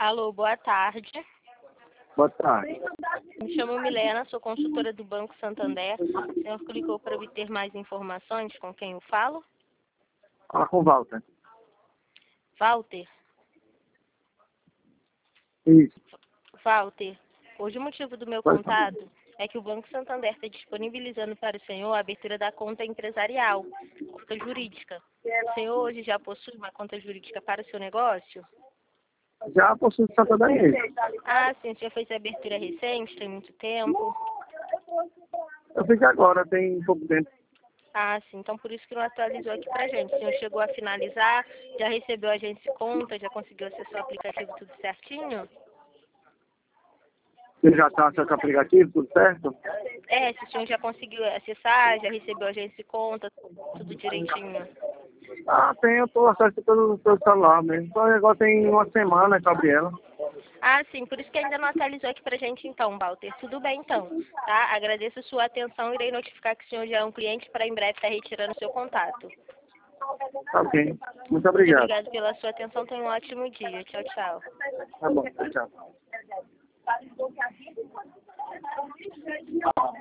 Alô, boa tarde. Boa tarde. Me chamo Milena, sou consultora do Banco Santander. O senhor clicou para obter mais informações, com quem eu falo? Fala com o Walter. Walter? Isso. Walter, hoje o motivo do meu contato é que o Banco Santander está disponibilizando para o senhor a abertura da conta empresarial, conta jurídica. O senhor hoje já possui uma conta jurídica para o seu negócio? Já possui Santander. Ah, sim, o senhor fez a abertura recente, tem muito tempo? Eu fiz agora, tem pouco tempo. Ah, sim, então por isso que não atualizou aqui pra gente. O senhor chegou a finalizar, já recebeu a agência conta, já conseguiu acessar o aplicativo tudo certinho? Você já está acessando o aplicativo, tudo certo? É, se o senhor já conseguiu acessar, já recebeu a agência conta, tudo direitinho. Ah, tem, eu estou acessando pelo celular mesmo. Só agora tem uma semana que abri ela. Ah, sim, por isso que ainda não atualizou aqui pra gente então, Walter. Tudo bem então, tá? Agradeço a sua atenção, irei notificar que o senhor já é um cliente para em breve estar retirando o seu contato. Tá ok. Muito Muito obrigado. obrigado pela sua atenção, tenha um ótimo dia. Tchau, tchau. Tá bom, tchau.